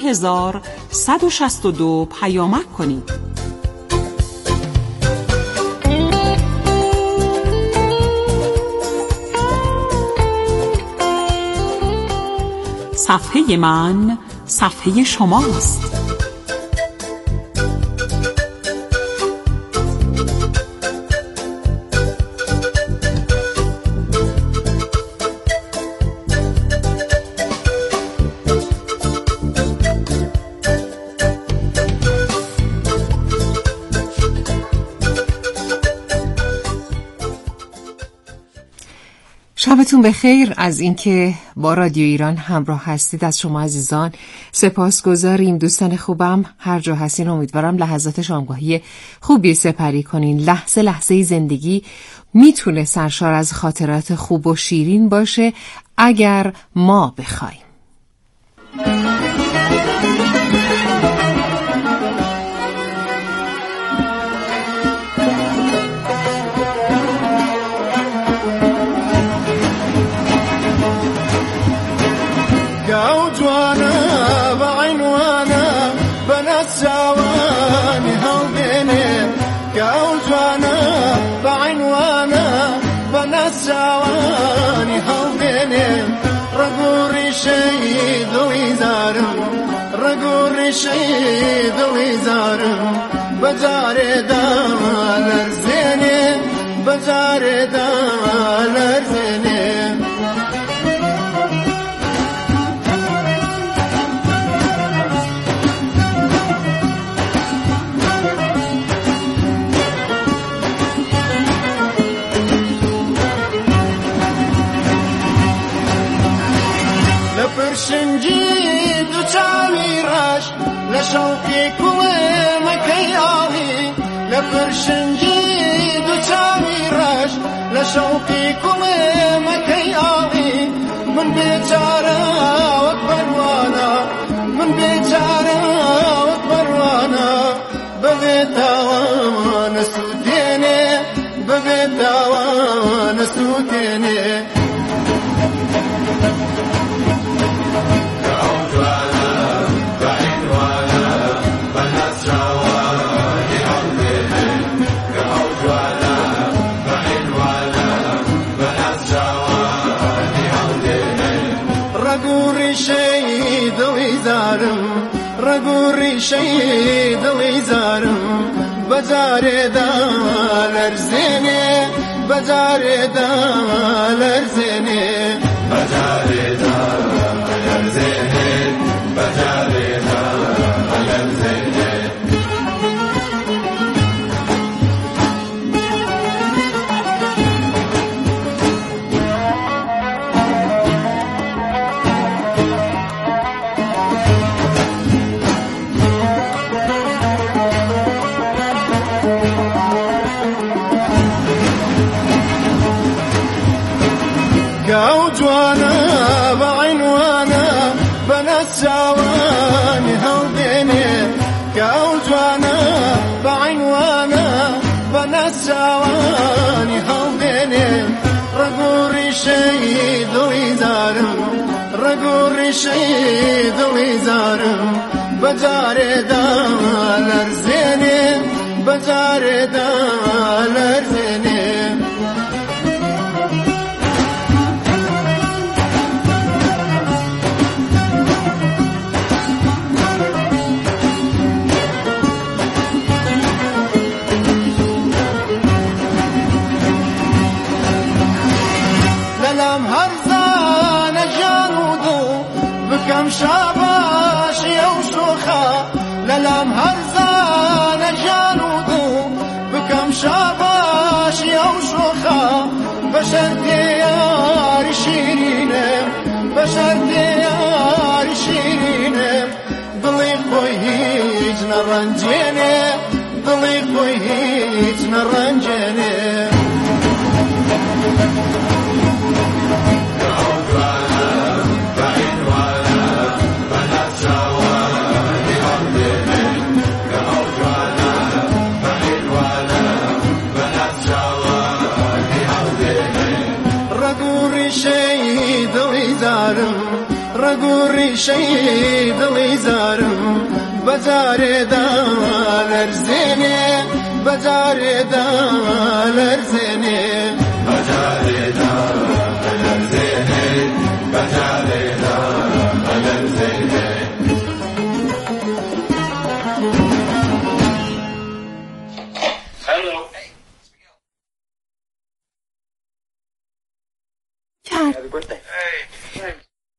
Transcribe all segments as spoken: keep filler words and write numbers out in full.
هزار صد و شصت و دو پیامک کنید. صفحه من صفحه شماست. شبتون بخیر از اینکه با رادیو ایران همراه هستید. از شما عزیزان سپاسگزاریم. دوستان خوبم هر جا هستین امیدوارم لحظات شامگاهی خوبی سپری کنین. لحظه لحظه زندگی میتونه سرشار از خاطرات خوب و شیرین باشه اگر ما بخوایم. جوانی هاوینم رگوری شید و ایزارم رگوری شید و ایزارم بجار دالر زینه بجار دالر زینه شنجید و چاویراش لشوقی کوه مکیاهی لفر شنجید و چاویراش لشوقی کوه مکیاهی من بیچاره و پروانا من بیچاره و پروانا ببیتاوان سوتینه ببیتاوان سوتینه رگوری شید و ایزارم بجار دالر زینه بجار دالر زینه بجار دالر زینه بجار دالر زینه جوانا بعينوانا بنات جواني هوديني كاو جوانا بعينوانا بنات جواني هوديني رقوري شيد ويزارم رقوري شيد ويزارم بجار دالر زيني بجار دالر زيني بكم شاباش يوشوخا للام هرزان جانودو بكم شاباش يوشوخا بشر ديار شيرينم بشر ديار شيرينم ضلي خوي هيج نرنجيني ضلي خوي هيج نرنجيني رقوري شيد الإزار بجار دال زینه بجار دال زینه بجار دال زینه بجار دال زینه Happy birthday. Hey, thanks.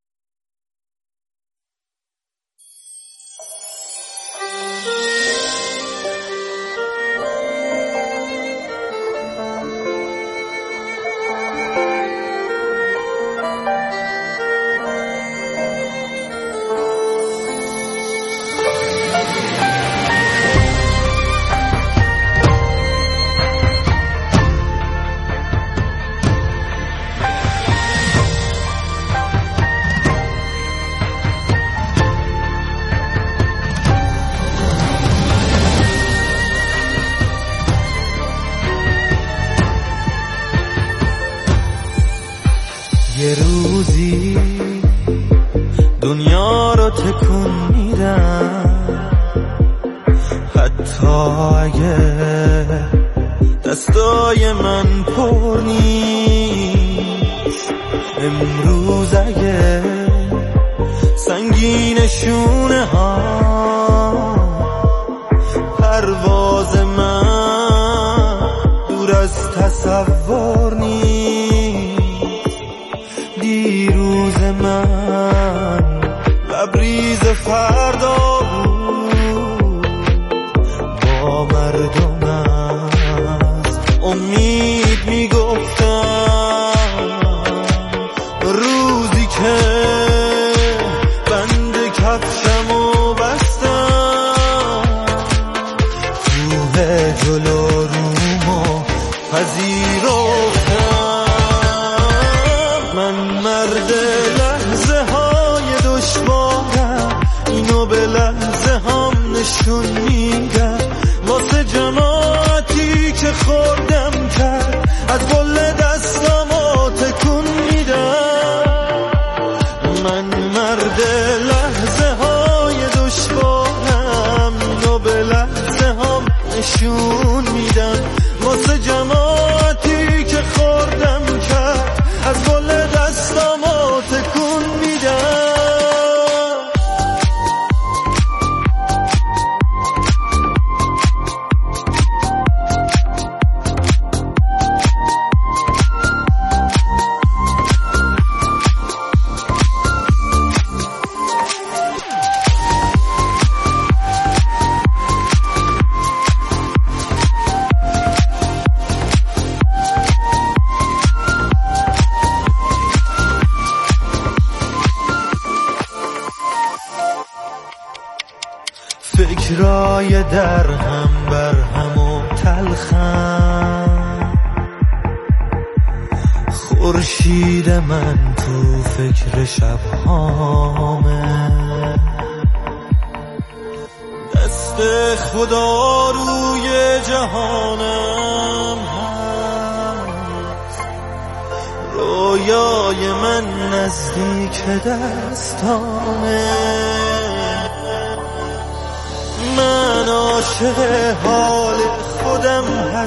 یه روزی دنیا رو تکون میدم، حتی اگه دستای من پر نیست. امروز اگه سنگین شونه ها پرواز من دور از تصور نیست. دیروز من لبریز فردا بود، با مردم از امید میگفتم. روزی که بند کفشمو بستم، کوه جلو رومو پذیرفتم. من مرد لحظه های دشوارم، اینو به لحظه هم نشون میدم. واسه جماعتی که خوردم کرد، از بل دستامو تکون میدم. من مرد لحظه های دشوارم، اینو به لحظه هم نشون میدم. واسه جماعتی که خوردم کرد، از بل دستامو تکون میدم. فکرای در هم بر هم و تلخم، خورشید من تو فکر شبهامه. دست خدا روی جهانم هست، رویای من نزدیک دستامه. من عاشق حال خودم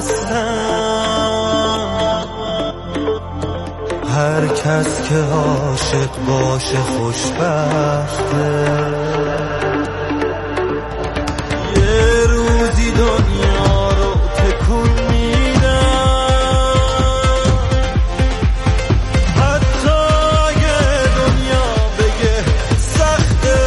هستم، هر کس که عاشق باشه خوشبخته. یه روزی دنیا رو تکون میدم، حتی اگه دنیا بگه سخته.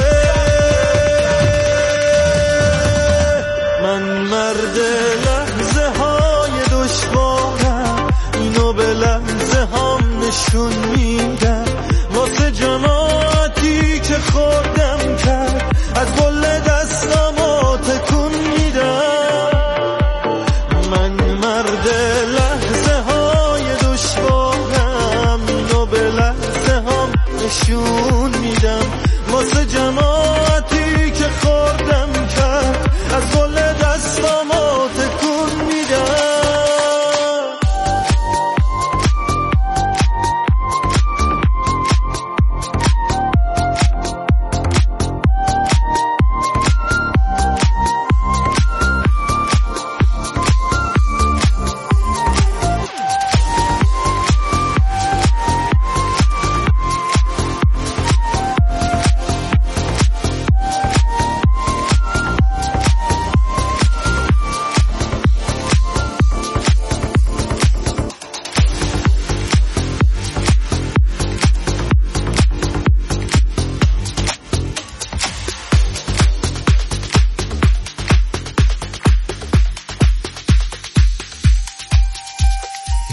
من مرد لحظه های دشوارم، اینو به لحظه هم نشون میدم. واسه جماعتی که خوردم کرد، از بل دستامو تکون میدم. من مرد لحظه های دشوارم، اینو به لحظه هم نشون میدم. واسه جماعتی که خوردم کرد، از بل دستامو تکون میدم.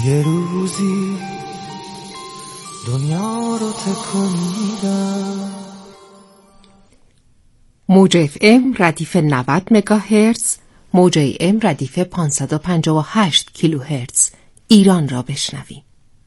یه روزی دنیا رو تکون میدم. موج اف ام ردیف نود مگاهرتز، موج ای ام ردیف پانصد و پنجاه و هشت کیلوهرتز. ایران را بشنویم.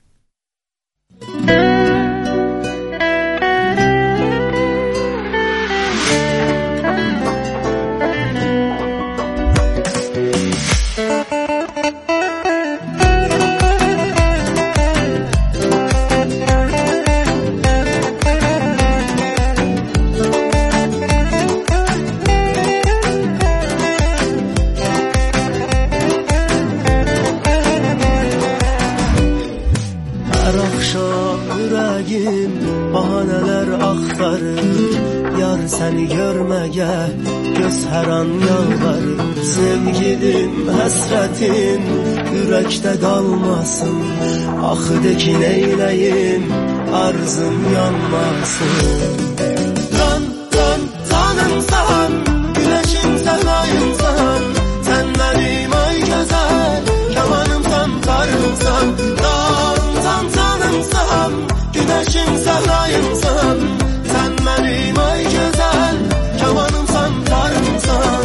bahaneler aktarır, yar seni görmeye göz her an yalvarır. Sevgilim hasretin yürekte kalmasın, ah de ki neyleyim arzım yanmasın. Can can canımsan, güneşim sevdayımsan, sen benim ay güzel kemanımsan karımsan. Can can canımsan, güneşim sevdayımsan, sen benim ay güzel kemanımsan karımsan.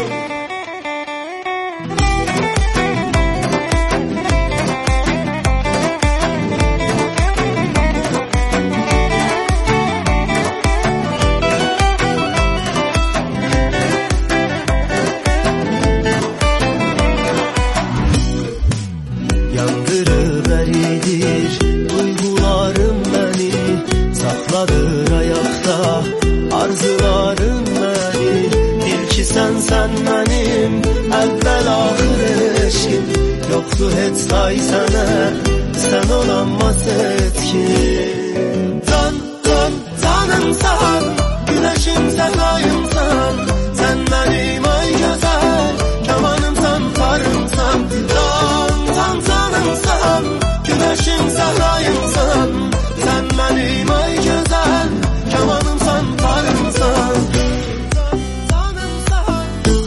Yandırıveridir duygularım beni, sakladır ayakta arzularım beni. Bil ki sen sen benim evvel ahir eşkim, yoktu hiç say sana sen olamaz etkin. Can can canımsan, güneşim sevdayımsan, sen benim ay güzel kemanımsan karımsan. Can can canımsan, güneşim sevdayımsan, sen benim ay güzel kemanımsan karımsan. Canımsan,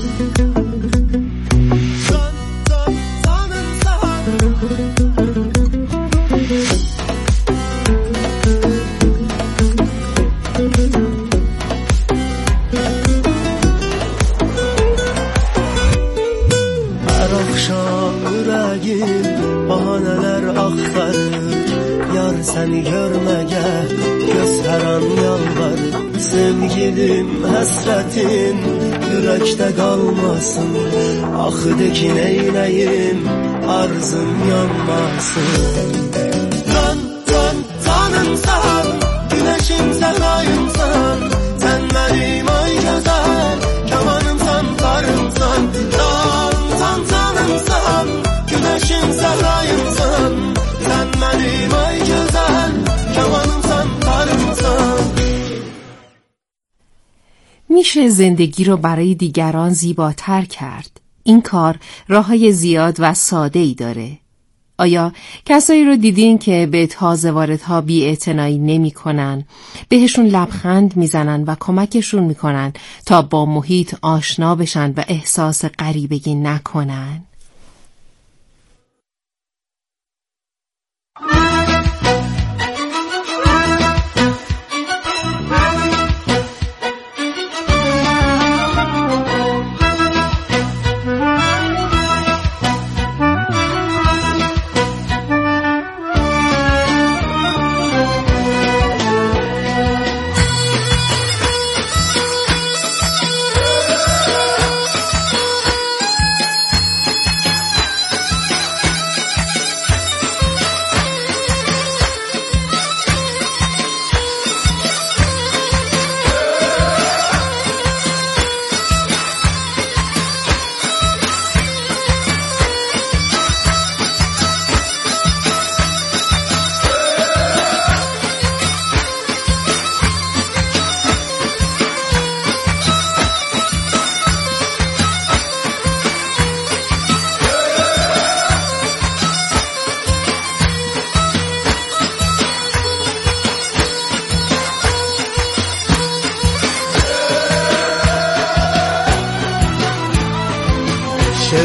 can can canımsan. Her akşam yüreğim bahaneler aktarır, yar seni görmeye göz her an yalvarır. Sevgilim hasretin yürekte kalmasın, ah de ki neyleyim arzım yanmasın. Can can canımsan, güneşim sevdayımsan, sen benim ay güzel kemanımsan karımsan. Can can canımsan, güneşim sevdayımsan, sen benim ay güzel kemanımsan karımsan. میشه زندگی رو برای دیگران زیباتر کرد. این کار راه‌های زیاد و ساده‌ای داره. آیا کسایی رو دیدین که به تازه واردها بی‌اعتنایی نمی‌کنن، بهشون لبخند میزنن و کمکشون میکنن تا با محیط آشنا بشن و احساس غریبگی نکنن؟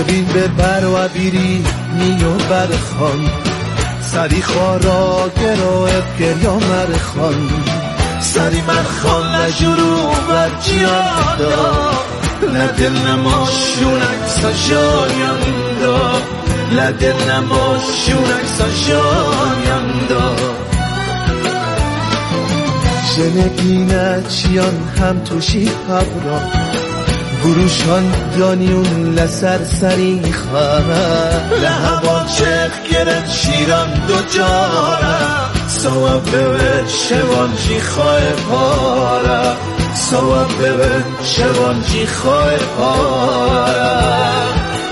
ببین به بر و بیری نیو برخان سری خارا گروه گریا مرخان سری مرخان لجرو برچیاندا لدل نماشونک ساشانیاندا لدل نماشونک ساشانیاندا جنگینه چیان هم توشی حبرا بروشان دانیون لسر سری خواه لحبان چخ گرن شیران دو جاره سواب ببن شوان جی خواه پاره سواب ببن شوان جی خواه پاره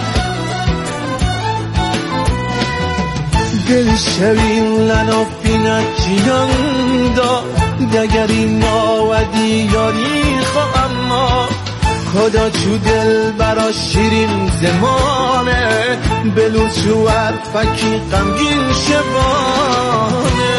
دل شوین لنافینت جیان دا دگری ناودی یاری خواه اما خدا چو دل برا شیرین زمانه بلوچو عرفکی غمگین شبانه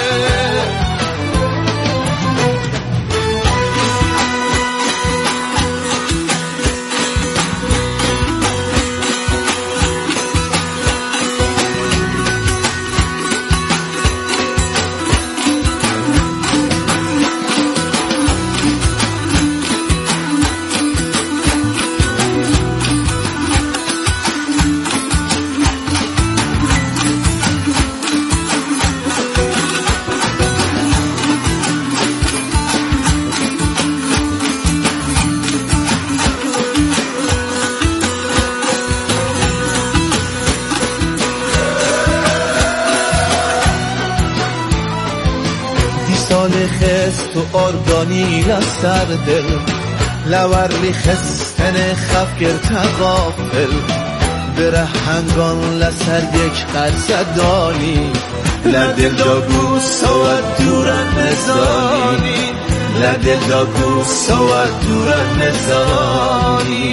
خست و اردانی لسر دل لورلی خستن خفگر تغافل بره هنگان لسر یک قرصدانی لدل داگو سواد دورن نزانی لدل داگو سواد دورن نزانی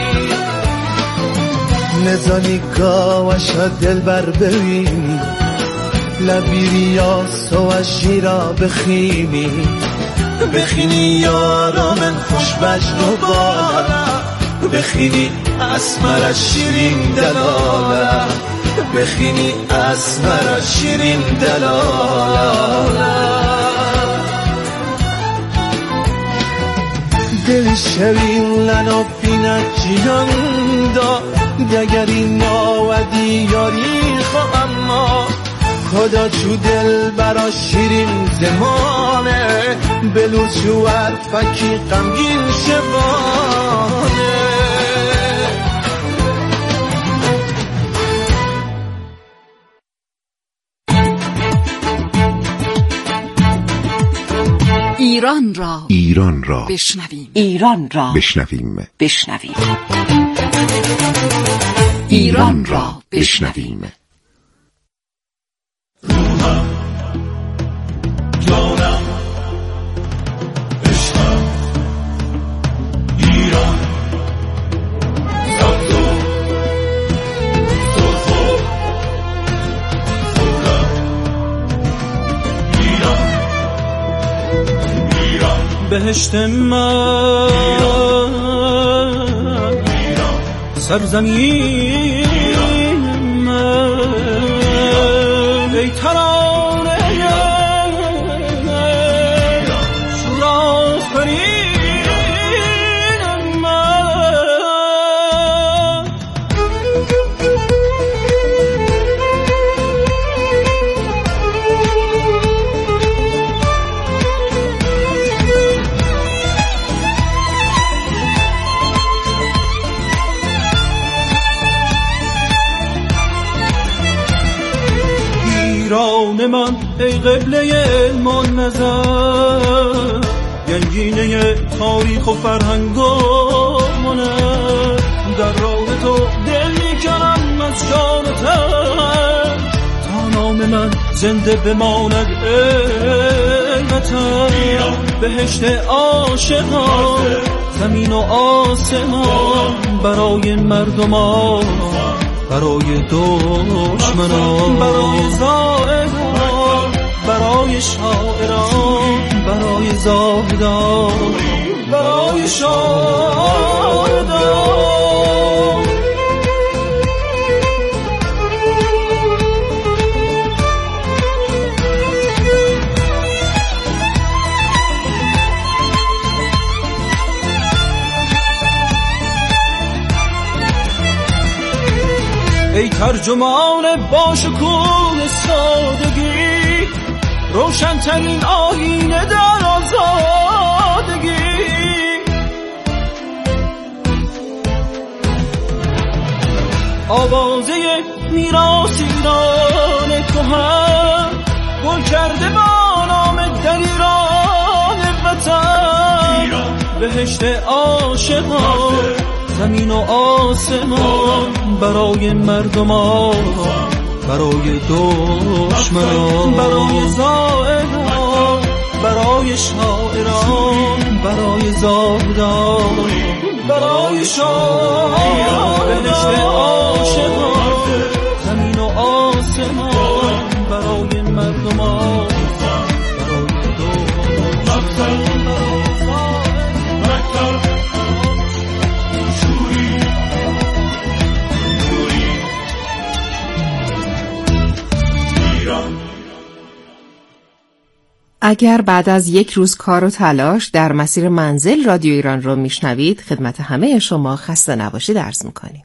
نزانی گاوشا دل بر ببینی لبیری یا سو شیرا بخینی بخینی یارا من خوش بجن و بالا بخینی اسمر شیرین دلالا بخینی اسمر شیرین دلالا دل شوین لنا بینت جیان دا دگری ناودی یاری خواه اما خدا چو دل برا شیرین زمانه بلوچو عرفکی غمگین شبانه ایران را ایران را بشنویم ایران را بشنویم بشنویم ایران را بشنویم. روحم جانم عشقم ایران سبز و سرخ و خورم ایران ایران بهشت من ایران سرزمین من ای ترانه شورافرین من ایران من ای قبله من نظر گنجینه تاریخ و فرهنگ و منه در راه تو دل میکنم از جان و تن تا نام من زنده بماند ای وطن بهشت عاشقان زمین و آسمان برای مردمان برای دشمنان برای زائران برای شاعران برای زاهدان برای شاهدان ای ترجمان با شکوه سادگی، روشن‌ترین آینه در آزادگی. آوازه میراث ایران کهن گل کرده با نام در ایران وطن. بهشت عاشقان زمین و آسمان، برای مردمان برای دشمنان، برای زائران برای شاعران، برای زاهدان برای شاعران. بهشت عاشقان زمین و آسمان، برای مردمان برای دشمنان، برای زاهدان. اگر بعد از یک روز کار و تلاش در مسیر منزل رادیو ایران رو میشنوید، خدمت همه شما خسته نباشید عرض میکنیم.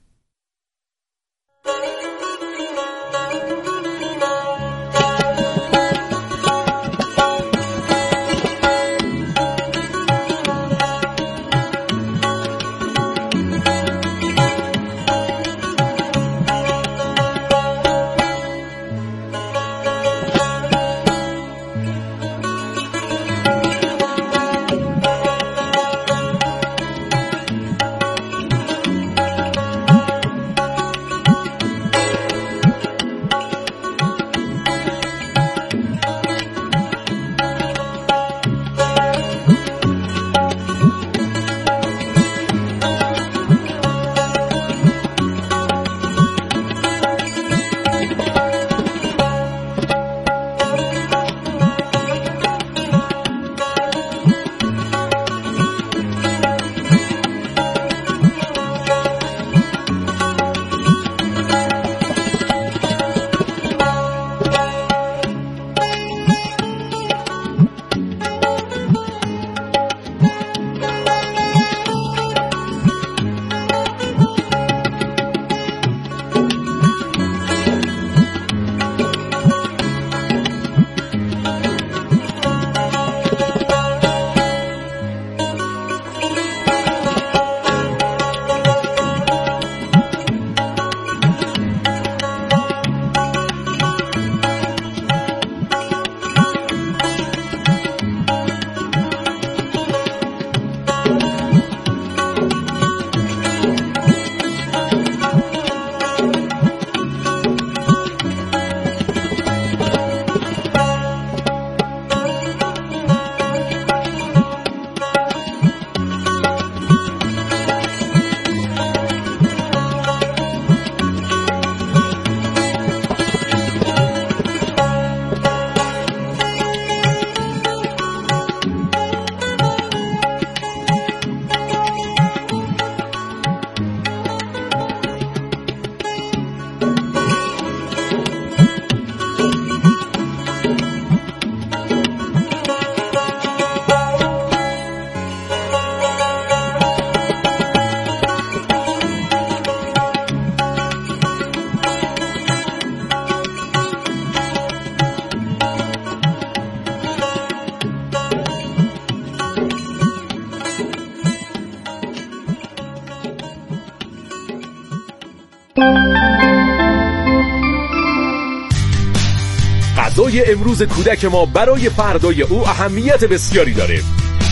غذای امروز کودک ما برای فردای او اهمیت بسیاری داره.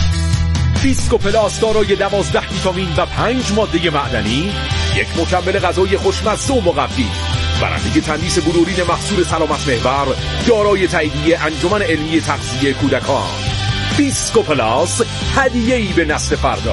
بیسکو پلاس دارای دوازده ویتامین و پنج ماده معدنی، یک مکمل غذایی خوشمزه و مقوی، برنده تندیس بلورین محصول سلامت محور، دارای تاییدیه انجمن علمی تغذیه کودکان. بیسکو پلاس، هدیه‌ای به نسل فردا.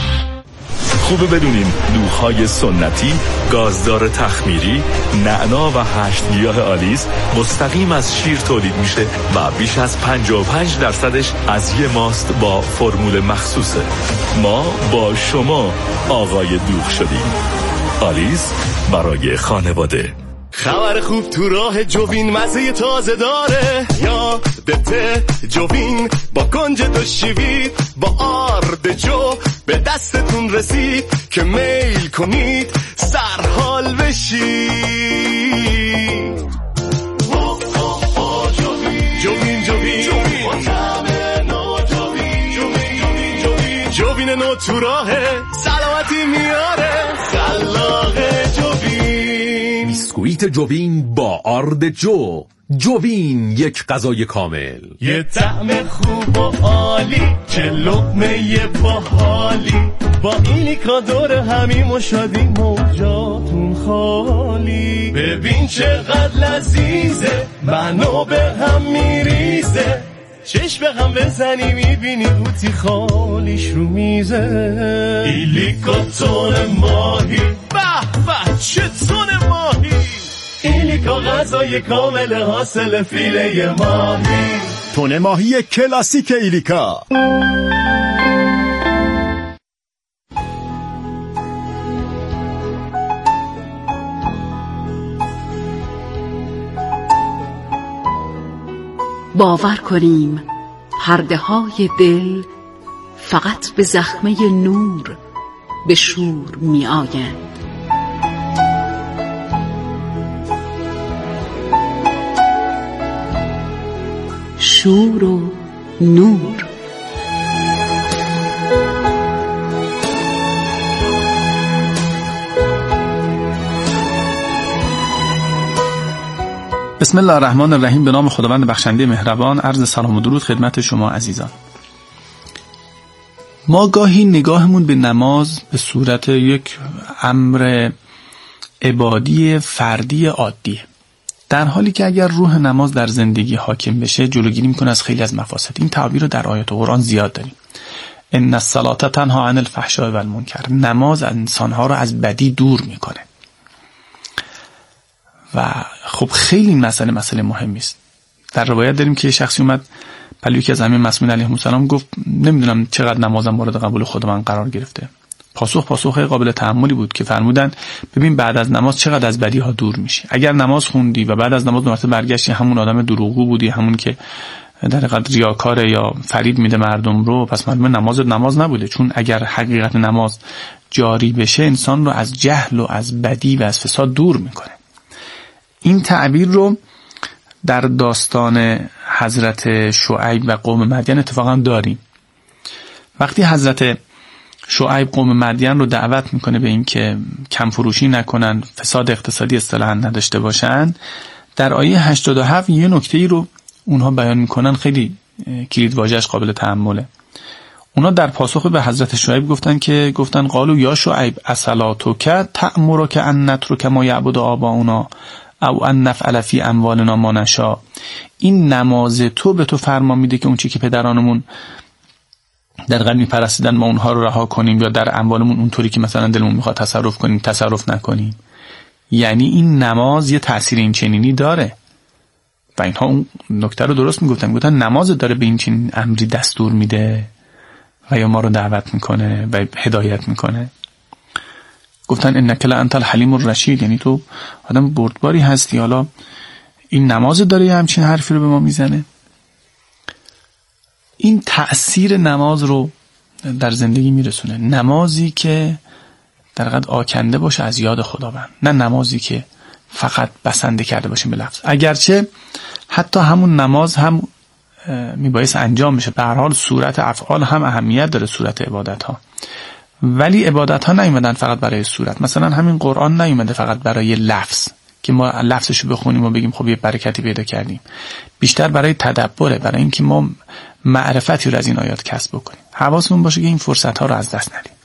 خوبه بدونین دوغ‌های سنتی، گازدار تخمیری، نعنا و هشت گیاه آلیس مستقیم از شیر تولید میشه و بیش از پنجاه و پنج درصدش از یه ماست با فرمول مخصوصه. ما با شما آقای دوغ شدیم. آلیس برای خانواده. خبر خوب تو راه جوین مزه تازه داره، یادته جوین با کنج دو شیوید با آرد جو به دستتون رسید که میل کنید سرحال بشید. جوین جوین جوین جوین نو تو راهه، سلامتی میاره خلاقه جوین. بیسکویت جوین با آرد جو. جوین، یک غذای کامل، یه طعم خوب و عالی، چه لقمه باحالی، با ایلیکا دور همیم و شادیم و جاتون خالی. ببین چقدر لذیذه، منو به هم میریزه، چشم به هم بزنی میبینی قوطی خالیش رو میزه. ایلیکا تون ماهی، به به چه تون ماهی، ایلیکا غذای کامل حاصل فیله ماهی. تون ماهی کلاسیک ایلیکا. باور کنیم پرده های دل فقط به زخمه نور به شور می آیند. شور و نور. بسم الله الرحمن الرحیم. به نام خداوند بخشنده مهربان. عرض سلام و درود خدمت شما عزیزان. ما گاهی نگاهمون به نماز به صورت یک امر عبادی فردی عادیه، در حالی که اگر روح نماز در زندگی حاکم بشه جلوگیری میکنه از خیلی از مفاسد. این تعبیر رو در آیات قرآن زیاد داریم. ان الصلاة تنها عن الفحشاء والمنکر. نماز انسانها رو از بدی دور میکنه و خب خیلی این مسئله مسئله مهمی است. در روایت داریم که شخصی اومد پلوی که از امام معصومین علیه السلام گفت نمیدونم چقدر نمازم مورد قبول خدا من قرار گرفته. پاسخ پاسخ قابل تأملی بود که فرمودن ببین بعد از نماز چقدر از بدی ها دور میشی. اگر نماز خوندی و بعد از نماز مرتبه برگشتی همون آدم دروغگو بودی، همون که در حقیقت ریاکاره یا فریب میده مردم رو، پس معلومه نماز نماز نبوده. چون اگر حقیقت نماز جاری بشه انسان رو از جهل و از بدی و از فساد دور میکنه. این تعبیر رو در داستان حضرت شعیب و قوم مدین اتفاقا داریم. وقتی حضرت شعیب قوم مدین رو دعوت میکنه به این که کم فروشی نکنن، فساد اقتصادی اصطلاحاً نداشته باشن، در آیه هشتاد و هفت یه نکته‌ای رو اونها بیان میکنن خیلی کلید واژه‌اش قابل تأمله. اونا در پاسخ به حضرت شعیب گفتن که گفتن قالوا یا شعیب اصلاتک تأمرک ان نترک ما یعبد آباؤنا او ان نفعل فی اموالنا ما نشاء. این نماز تو به تو فرمان میده که اون چیزی که پدرانمون در قدیم پرستیدن ما اونها رو رها کنیم یا در اموالمون اونطوری که مثلا دلمون میخواد تصرف کنیم تصرف نکنیم. یعنی این نماز یه تأثیر این چنینی داره و اینها اون نکته رو درست میگفتن. گفتن نماز داره به این چنین امری دستور میده و یا ما رو دعوت میکنه و هدایت میکنه. گفتن انک لانت الحلیم الرشید، یعنی تو آدم بردباری هستی. حالا این نماز داره یه همچین حرفی رو به ما میزنه. این تأثیر نماز رو در زندگی میرسونه. نمازی که در حقیقت آکنده باشه از یاد خداوند، نه نمازی که فقط بسنده کرده باشه به لفظ. اگرچه حتی همون نماز هم میبایست انجام بشه، به هر حال صورت افعال هم اهمیت داره، صورت عبادت ها. ولی عبادت ها نیومدن فقط برای صورت. مثلا همین قرآن نیومده فقط برای لفظ که ما لفظشو بخونیم و بگیم خب یه برکتی پیدا کردیم. بیشتر برای تدبره، برای اینکه ما معرفتی رو از این آیات کسب بکنیم. حواسمون باشه که این فرصت ها رو از دست ندیم.